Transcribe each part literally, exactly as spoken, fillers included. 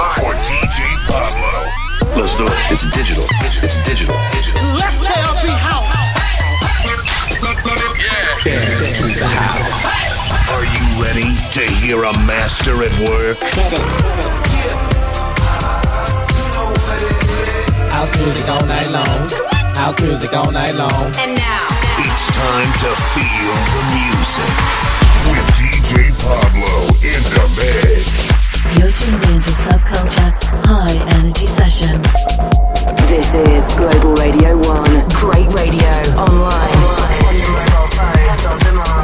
for D J Pablo. Let's do it. It's digital. It's digital. Digital. Let there be house. Yeah. Dance to the house. Are you ready to hear a master at work? Get it. House music all night long. House music all night long. And now, It's time to feel the music with D J Pablo in the mix. You're tuned in to Subculture High Energy Sessions. This is Global Radio One. Great radio online, on your mobile phone and on demand.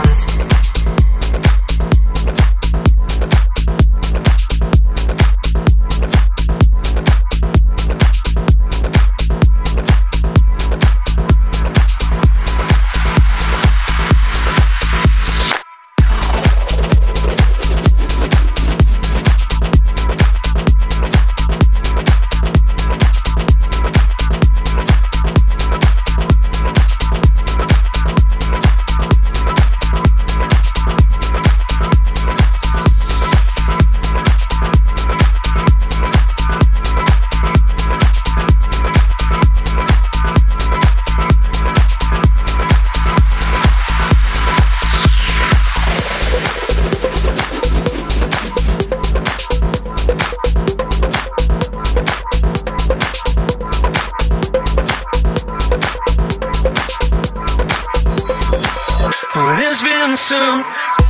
There's been some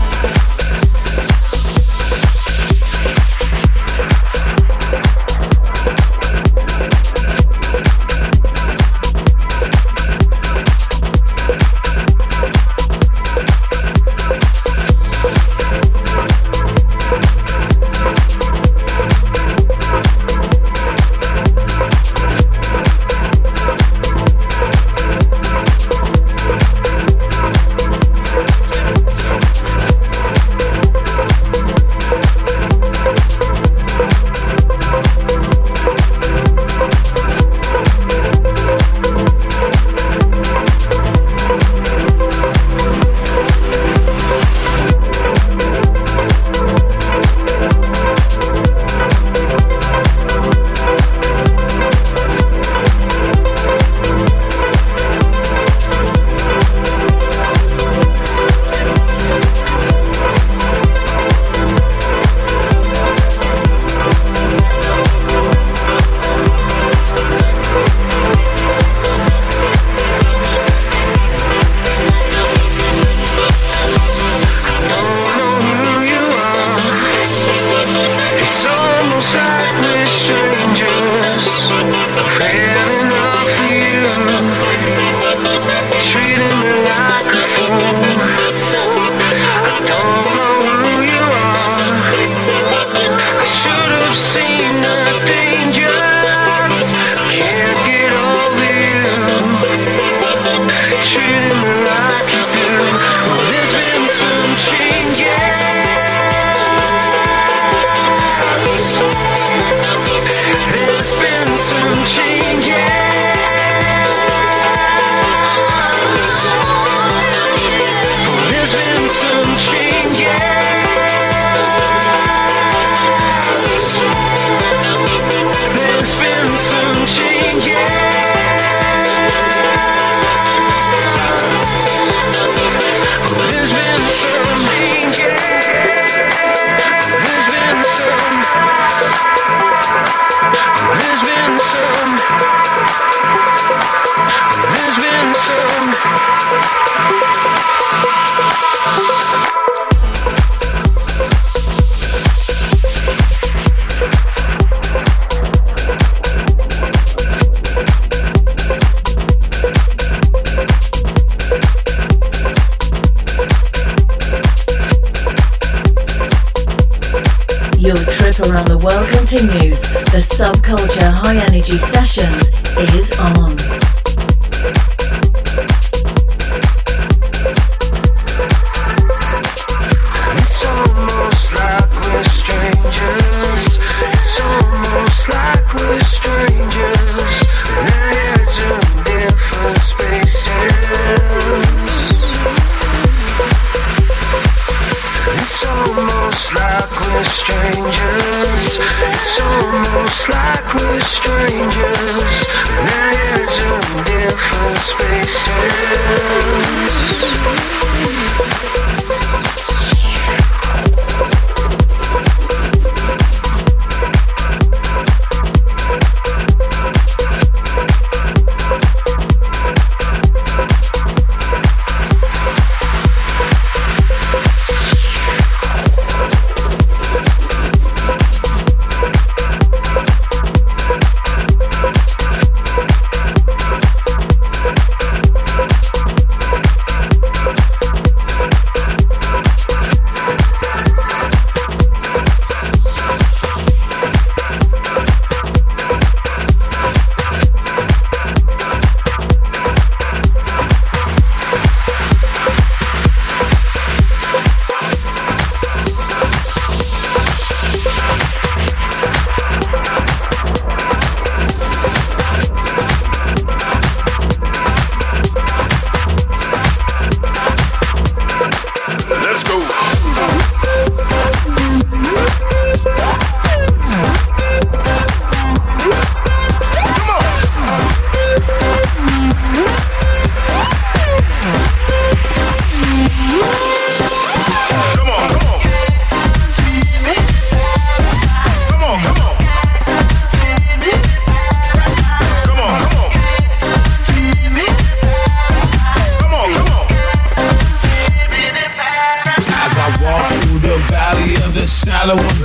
Your trip around the world continues. The Subculture High Energy Sessions is on. It's almost like we're strangers. It's almost like we're strangers. Heads in different spaces. It's almost like we're strangers. It's almost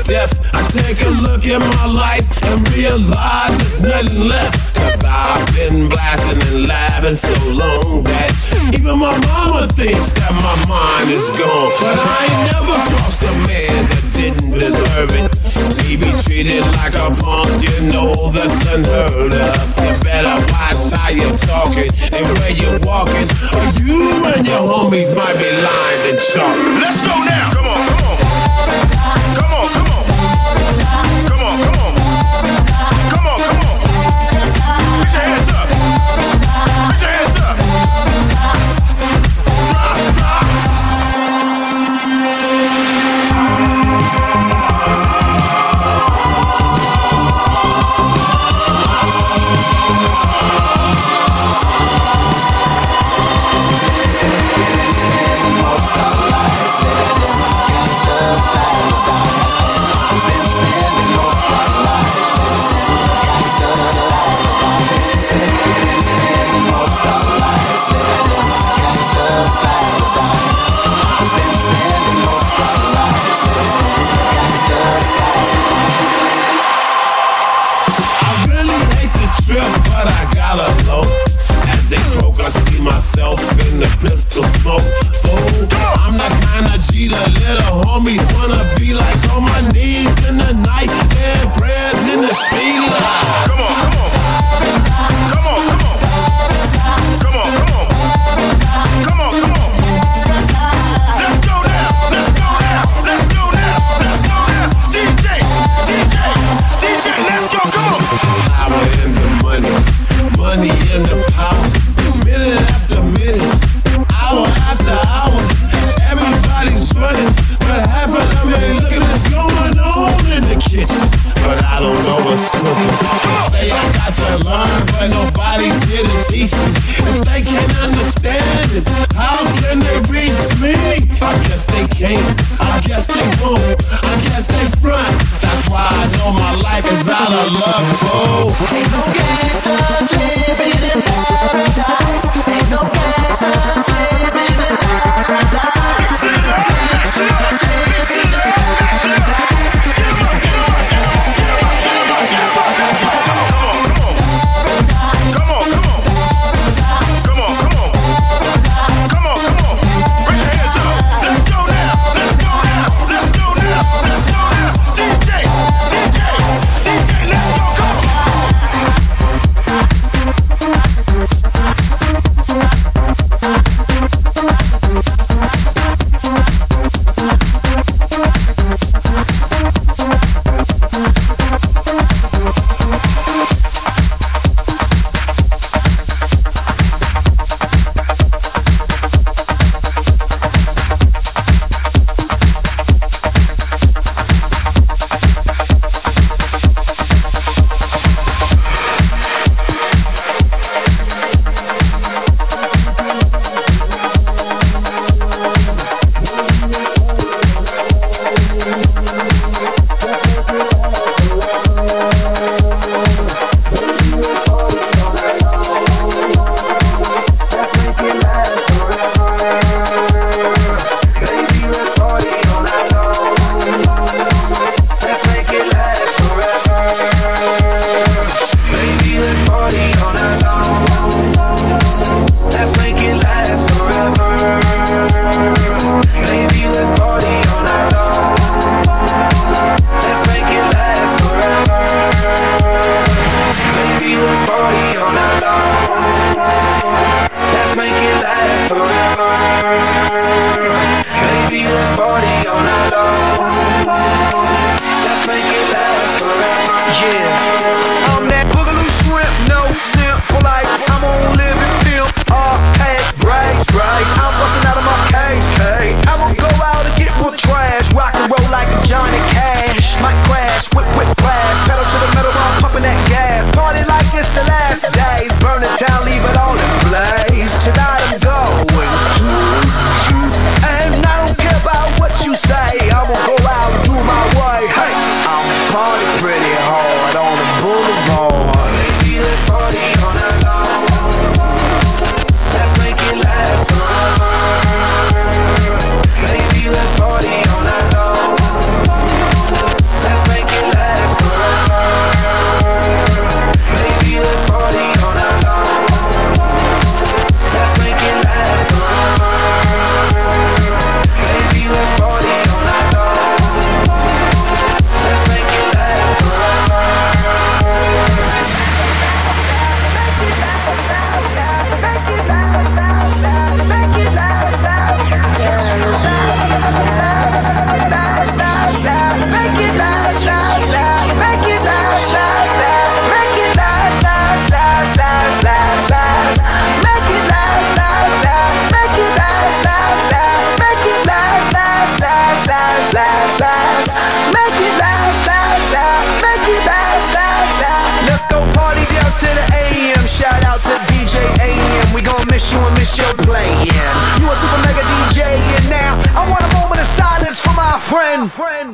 death. I take a look at my life and realize there's nothing left. Cause I've been blasting and laughing so long that even my mama thinks that my mind is gone. But I ain't never crossed a man that didn't deserve it. He be treated like a punk, you know that's unheard of. You better watch how you're talking and where you're walking, or you and your homies might be lined and chalk. Let's go now. Come on, come on. Come on, come on. Come on, come on. Come on, come on. Put your hands up. Put your hands up. Drop, drop. Myself in the pistol smoke. Oh, I'm the kind of G the little homies wanna be like, on my knees in the night, saying prayers in the street light. Come on, come on. Come on, come on. Come on, come on. Come on, come on. Let's go now. Let's go now. Let's go now. Let's go now. D J, D J, D J, let's go. Come on. Power in the money, money in the power. Minute after minute, hour after hour, everybody's running, but half of them ain't looking what's going on in the kitchen. But I don't know what's cooking. They say I got to learn, but nobody's here to teach me. If they can't understand it, how can they reach me? I guess they can't, I guess they won't, I guess they front. That's why I know my life is out of love, oh. Ain't no gangsters living in paradise. Ain't no gangsters living in paradise. Ain't no gangsters living in paradise. Get 'em up, get 'em up, get 'em up, get 'em up, get 'em up, get 'em up, let's go. Come on, come on. Come on, come on. Come on, come on. Raise your hands up. Let's go now. Let's go now. Let's go now. Let's go now. D J, D J, D J, let's go. Come on. We'll be right back. friend.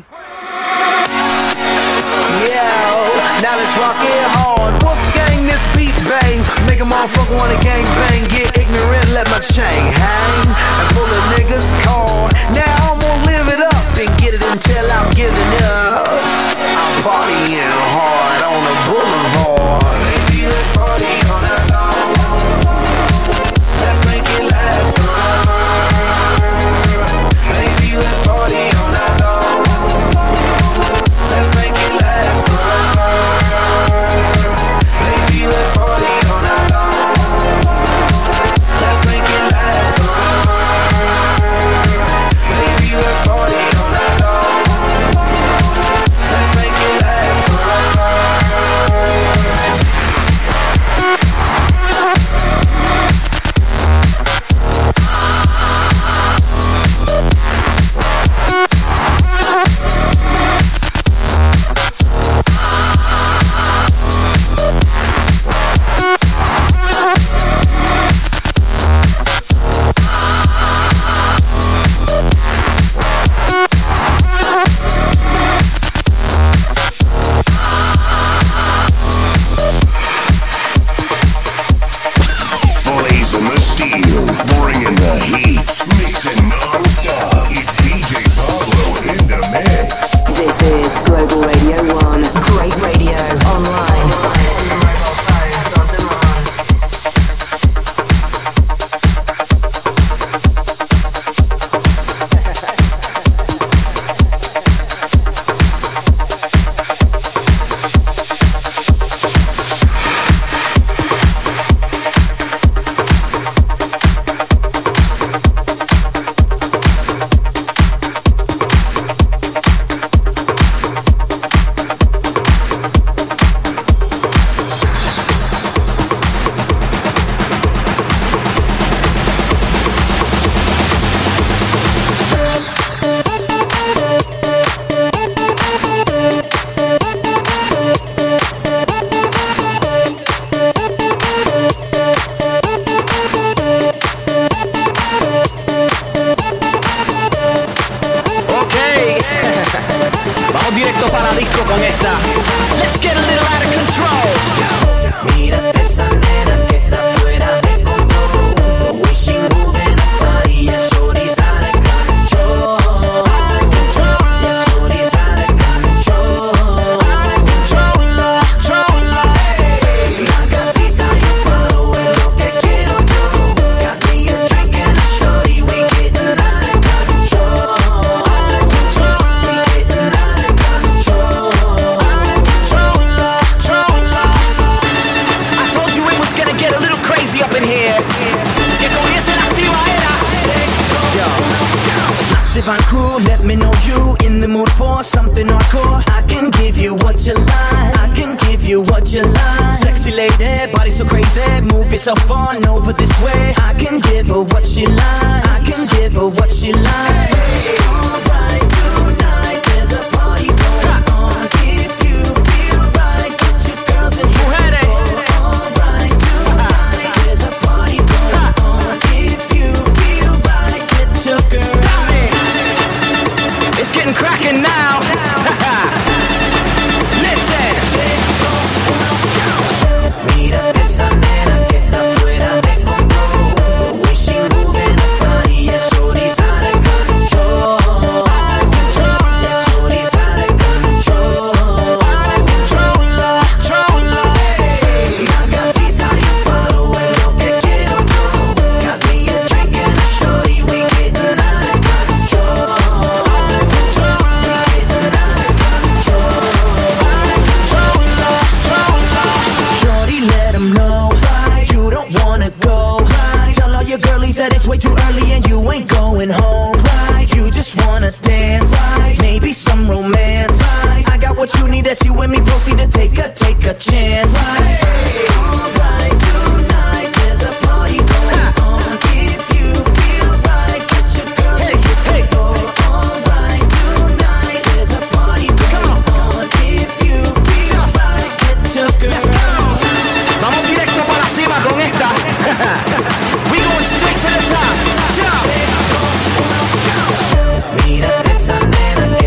Yo, now let's rock it hard. Wolfgang, this beat bang. Make a motherfucker wanna gang bang. Get ignorant, let my chain hang. And pull a nigga's card. Now I'm gonna live it up and get it until I'm giving up. I'm partying hard on the boulevard. Baby, let's party all night long. Let's make it last forever. Baby, let's party all night long. Let's make it last forever. Baby, let's party all night long. Let's make it last forever. Baby, let's party all night long. Let's make it last forever. Blazing the steel, bringing the heat, mixing non-stop. It's D J Pablo in the mix. This is Global Radio one. Great radio online. Divine crew, let me know you in the mood for something hardcore. I can give you what you like. I can give you what you like. Sexy lady, body so crazy, move yourself on over this way. I can give her what she like. I can give her what she like. Alright, tonight there's a party going on. If you feel right, get your girls in here. Alright, tonight there's a party going on. If you feel right, get your girls. It's getting cracking now. Listen. Mira esa nena que está fuera de control. The way she moving her body, yeah, shorty's out of control. Out of control, yeah, shorty's out of control. Out of control, control. Hey, la gatita y un palo es lo que quiero yo. Got me a drink and a shorty, we getting out of control. Girlies that it's way too early and you ain't going home. Right. You just wanna dance, right. Maybe some romance. Right. I got what you need, that's you and me, proceed to take a, take a chance. Right. Hey, alright, tonight there's a party going on. If you feel right, get your girls hey, hey, hey. Alright, tonight there's a party going on. If you feel right, get your girls. Let's go. Vamos directo para cima con esta. We going straight to the top. Jump. Mira esa nena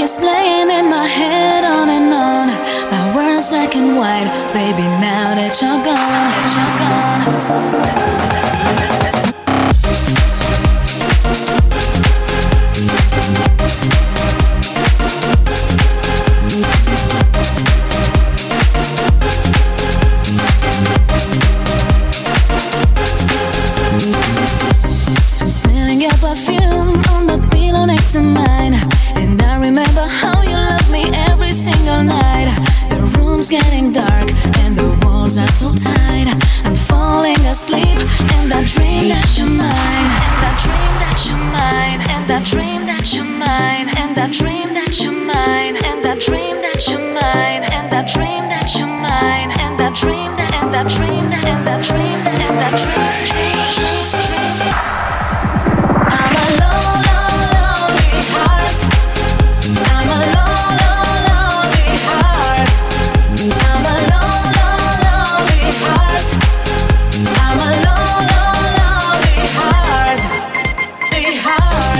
is playing in my head on and on. My words black and white, baby, now that you're gone, that you're gone. I'm smelling your perfume on the pillow next to mine, and I remember how you loved me every single night. The room's getting dark and the walls are so tight. I'm falling asleep and I dream that you're mine, and I dream that you're mine, and I dream that you're mine, and I dream that you're mine, and I dream that you're mine, and I dream that you're mine, and I dream that, and I dream that, and I dream that, and I dream, dream, dream, dream. I'm a lone, lone, lonely heart. I'm a lone, lone, lonely heart. I'm a lone, lone, lonely heart. I'm a lone, lone, lonely heart. The heart.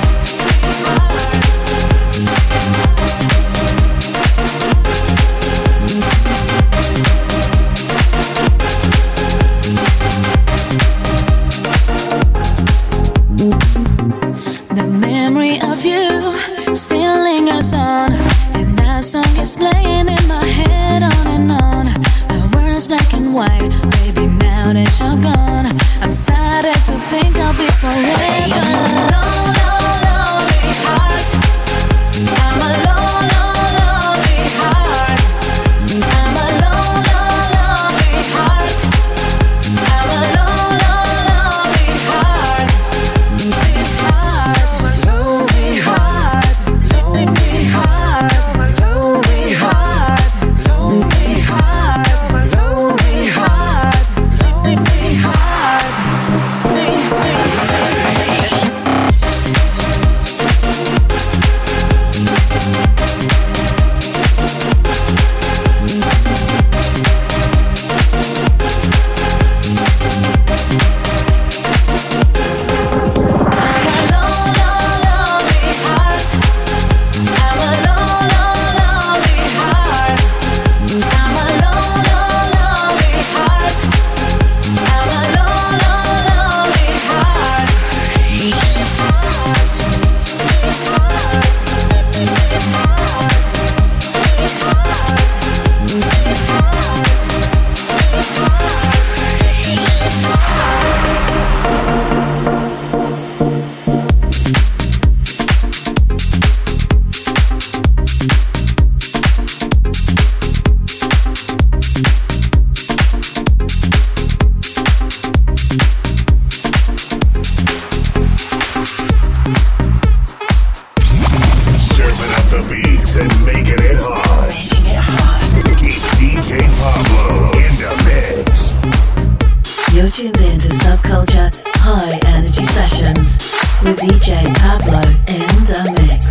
The memory of you still lingers on, and that song is playing in my head on and on. My words black and white, baby, now that you're gone, I'm sad to think I'll be forever. Lone, lone, lonely heart. I'm a lone, lone, lonely heart. I'm a lone, lone, lonely heart. I'm a lone, lone, lonely heart. Lonely heart, lonely heart, lonely heart, lonely heart, lonely heart, lonely heart, with D J Pablo in the mix.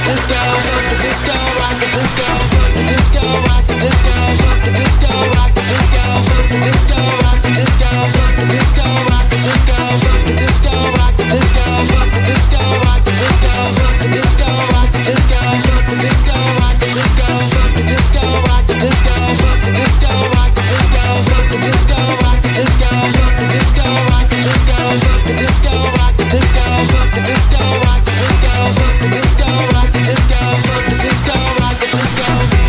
disco, fuck the disco, rock the disco, fuck the disco, rock the disco, fuck the disco, rock the disco, fuck the disco, rock the disco, fuck the disco, rock the disco, fuck the disco, rock the disco, fuck the disco, rock the disco, fuck the disco, rock the disco, fuck the disco, rock the disco, fuck the disco, rock the disco, fuck the disco, rock the disco, fuck the disco, rock the disco, fuck the disco, rock the disco, fuck the disco, rock the disco, fuck the disco, rock the disco, fuck the disco, rock the disco, fuck the disco, rock the disco.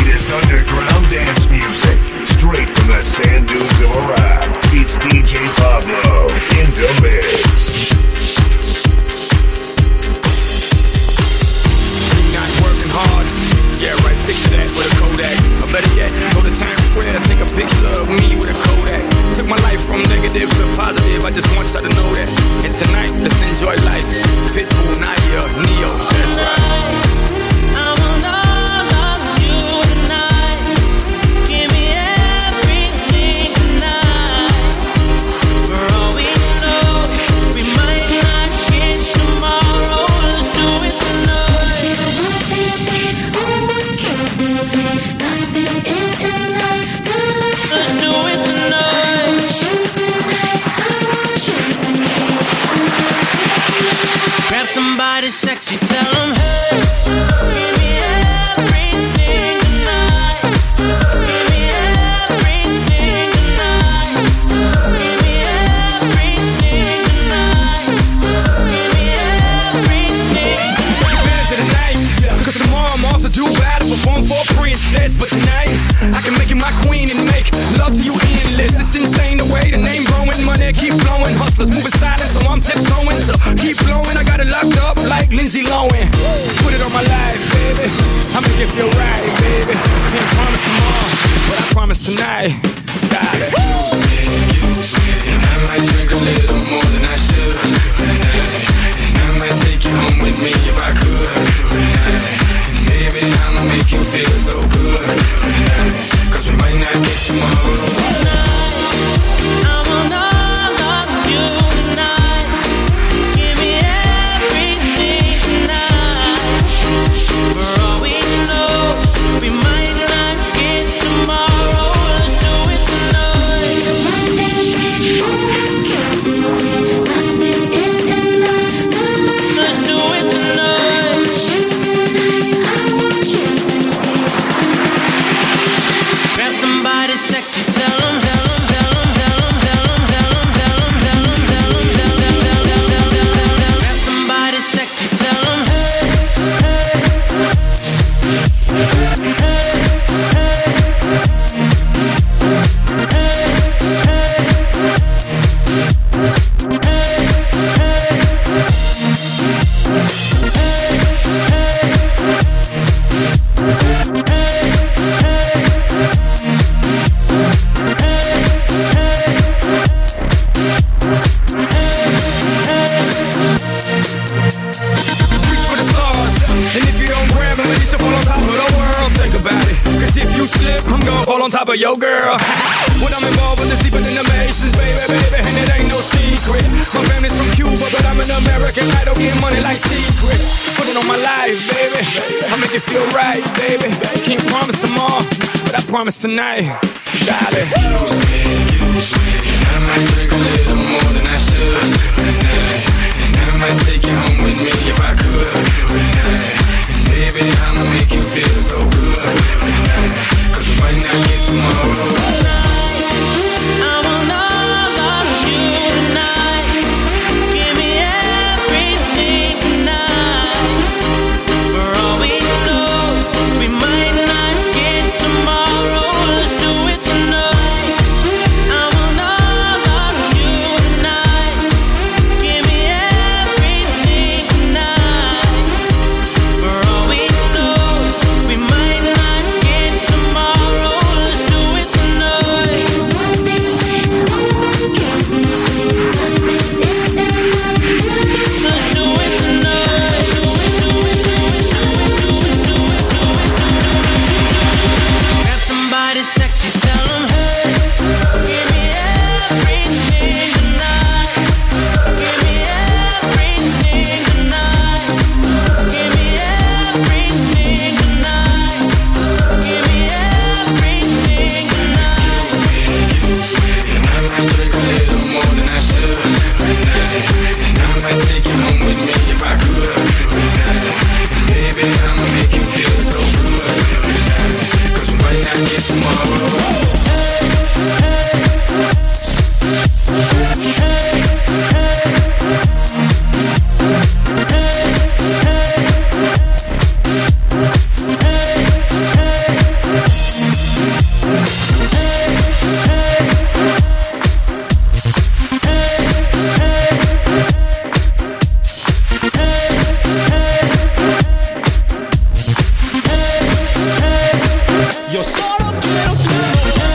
freshest underground dance music, straight from the sand dunes of Iraq. It's D J Pablo in the mix. Not working hard. Yeah, right, picture that with a Kodak. Or better yet, go to Times Square, take a picture of me with a Kodak. Took my life from negative to positive, I just want y'all to know that. And tonight, let's enjoy life. Pitbull, Naya, Neo, that's right. Grab somebody sexy, tell them, hey, give me everything tonight. Give me everything tonight. Give me everything tonight. Give me everything tonight. Better tonight, cause tomorrow I'm off to do battle, perform for a princess. But tonight, I can make you my queen and make love to you endless. It's insane the way the name growing, money keep flowing. Hustlers moving silent, so I'm tiptoeing. So keep blowing, I got it locked up like Lindsay Lohan. Put it on my life, baby. I'ma give you a ride, baby. Can't promise tomorrow, but I promise tonight. God. Excuse me, excuse me, and I might drink a little more than I should tonight. And I might take you home with me if I could tonight. Baby, I'ma make you feel so good tonight. Cause we might not get tomorrow. Tonight, I want all of you tonight. Give me everything tonight. For all we know, we might not get tomorrow. Let's do it tonight. Let's do it tonight. Grab somebody sexy, tell them, tell them, tell them, tell them, tell them, tell them, tell them, tell them, tell them, tell them, tell them, tell them. Grab somebody sexy, tell them, hey, hey, hey, hey, Reach for the stars, and if you don't grab them, at least you'll fall on top of the world. Think about it, cause if you slip, I'm gonna fall on top of your girl. When I'm involved with this deeper than the Masons, baby, baby, and it ain't no secret. My family's from Cuba, but I'm an American idol, getting money like secret. Put it on my life, baby, I make it feel right, baby. Can't promise tomorrow, but I promise tonight, darling. Excuse me, excuse me, and I might drink a little more than I should tonight. And I might take you home with me if I could tonight. And baby, I'ma make you feel so good tonight. Cause we might not get tomorrow. I want all of you tonight. Give me everything tonight. For all we know, we might not get tomorrow. Let's do it tonight. I want all of you tonight. Give me everything tonight. For all we know, Yo solo quiero tu amor.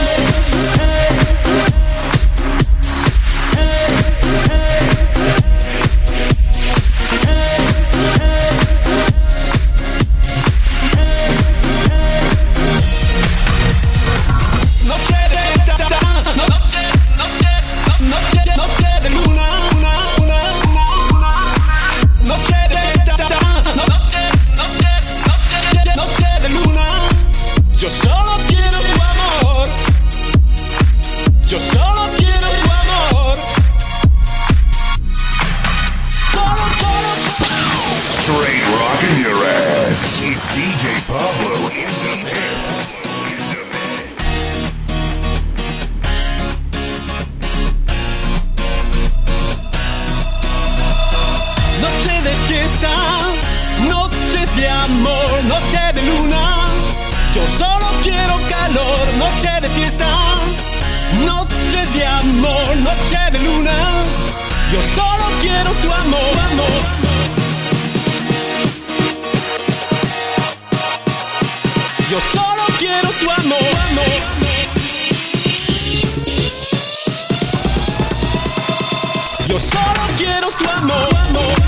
Yo solo quiero tu amor. Yo solo quiero tu amor. Solo, solo. Straight rocking your ass. It's D J Pablo in D J in the mix. Noche de fiesta, noche de amor, noche de luna. Yo solo quiero calor, noche de fiesta, noche de amor, noche de luna. Yo solo quiero tu amor, amor. Yo solo quiero tu amor, amor. Yo solo quiero tu amor, amor.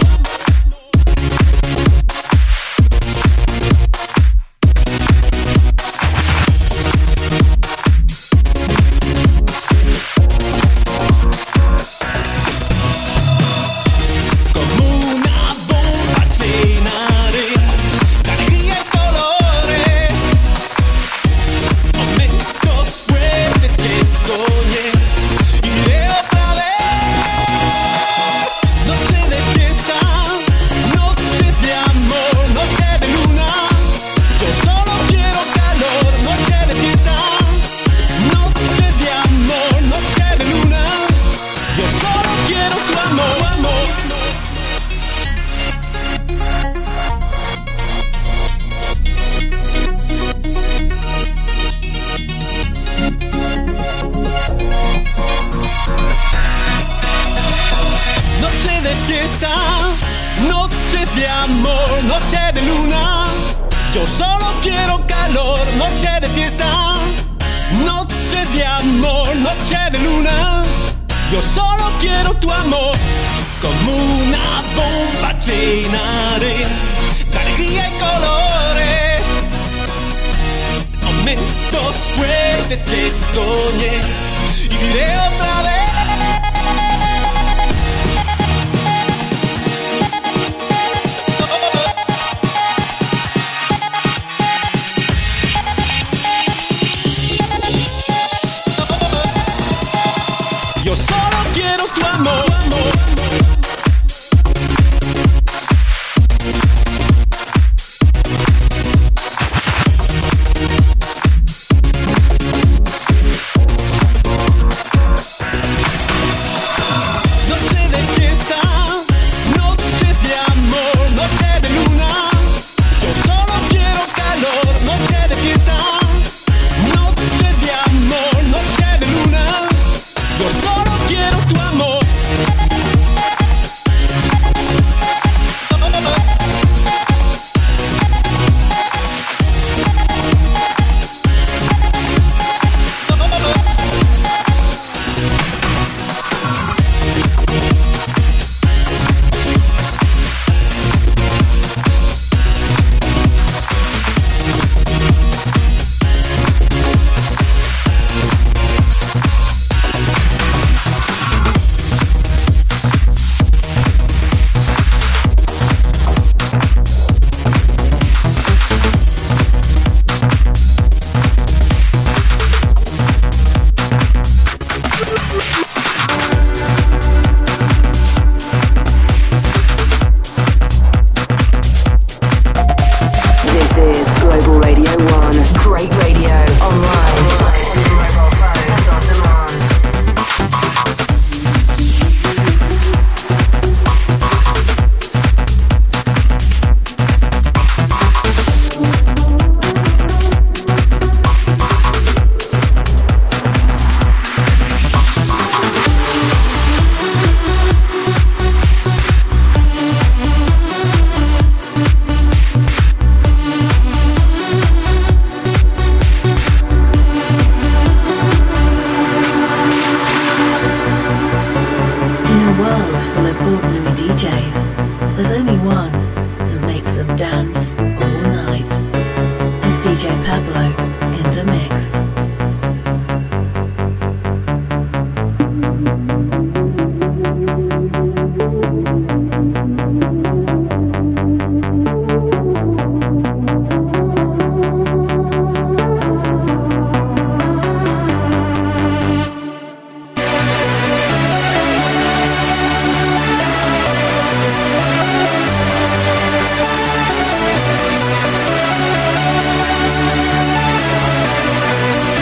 Yo solo quiero calor, noche de fiesta, noche de amor, noche de luna. Yo solo quiero tu amor, como una bomba llena de alegría y colores. Momentos fuertes que soñé y viviré otra vez. Yo solo quiero tu amor, amor. Noche de fiesta, noche de amor, noche de luna. Yo solo quiero calor, noche de fiesta, noche de amor, noche de luna. Yo solo quiero tu amor. Pablo in the mix. Thank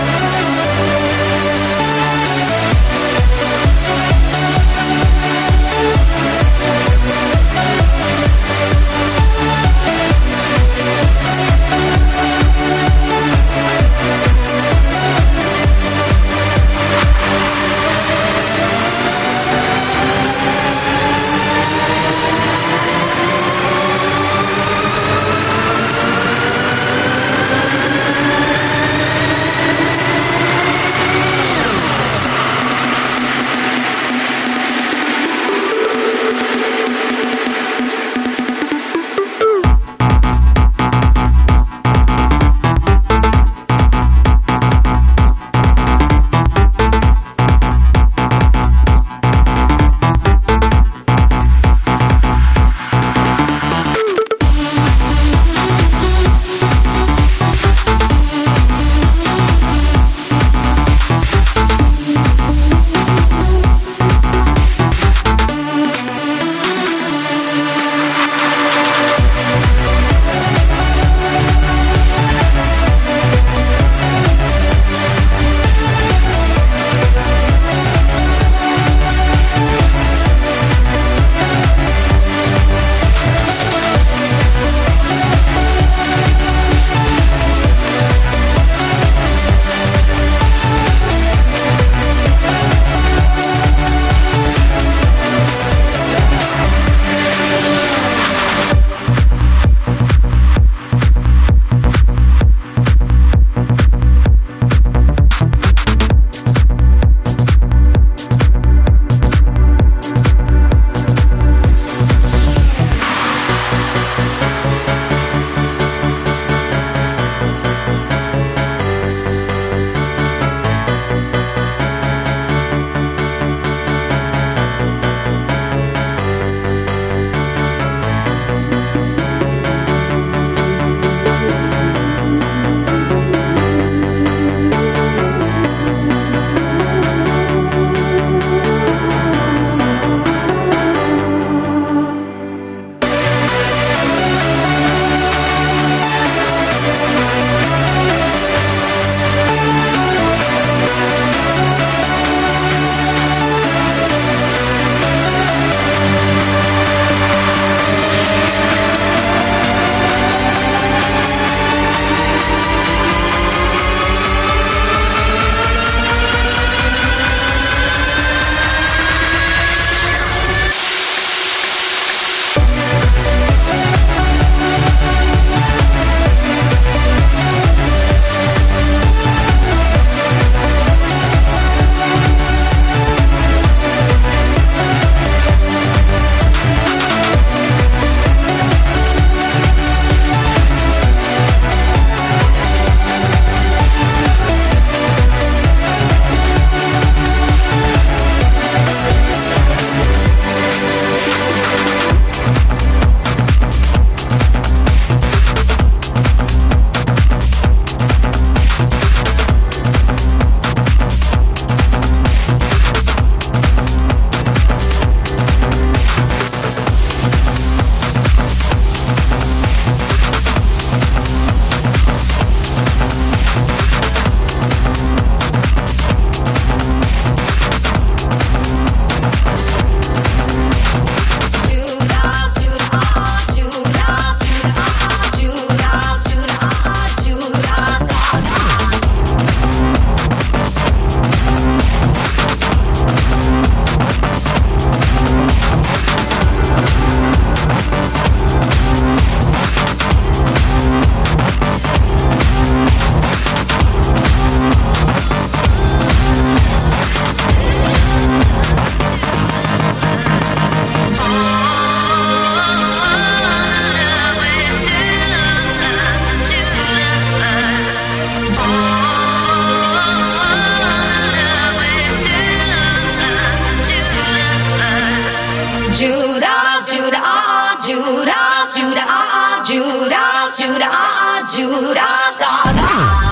Judas Gaga.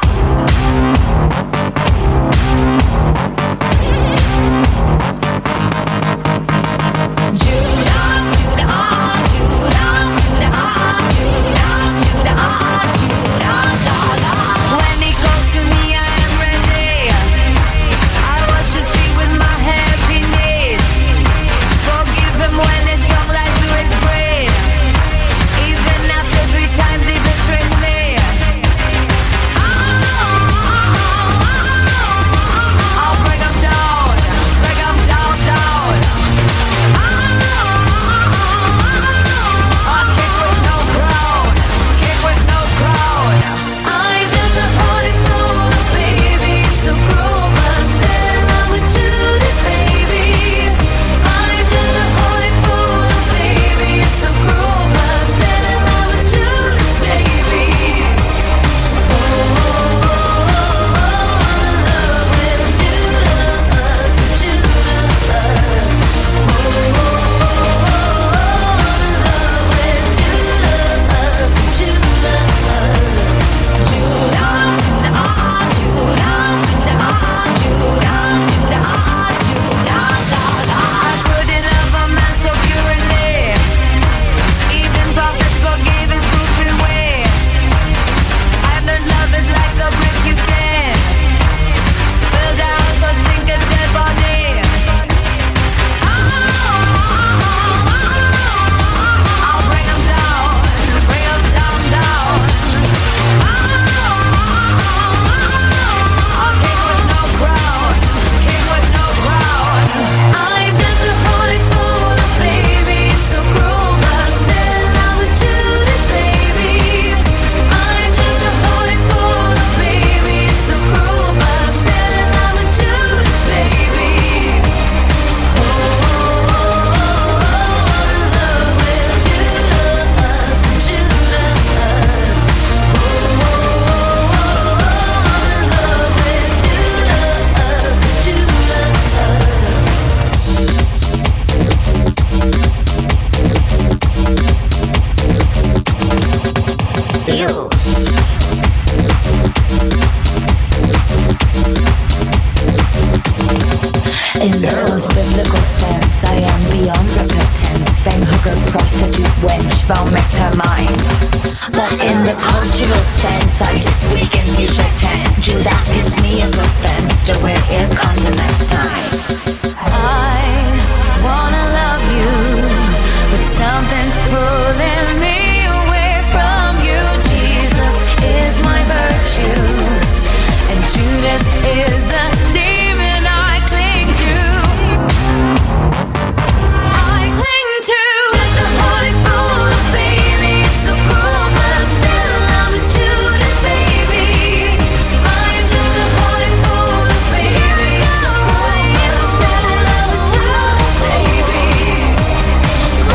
In the most biblical sense, I am beyond repentance. Fame hooker, prostitute, wench, vomit her mind. But in the cultural sense, I just speak in future tense. Judas kiss me of offense, to where here comes the next time. I wanna love you, but something's pulling me away from you. Jesus is my virtue, and Judas is the demon I cling to. I cling to just a holy fool, baby. It's so cruel, but I'm still in love with Judas, baby. I'm just a holy fool, baby. It's so cruel, but I'm still in love with Judas, baby. Oh,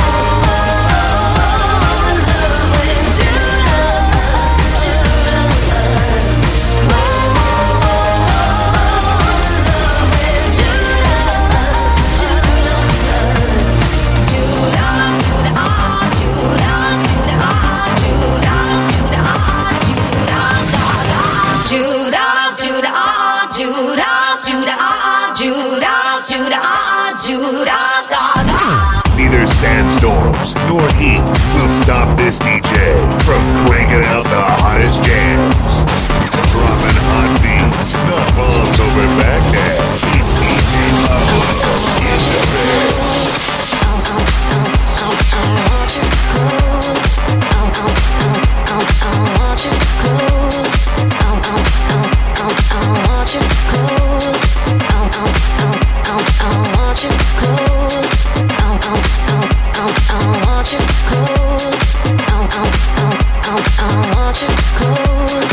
in love with Judas, Judas. Oh, Judas, Judas, ah, Judas, Judas, ah, Judas, Judas, ah, Judas, Gaga. Neither sandstorms nor heat will stop this D J from cranking out the hottest jams. Dropping hot beats, not bombs over Baghdad. It's D J Pablo in the mix. I want you close. I want you close. I want you close. I want you close. I want you close. I want you close.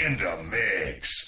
in the mix.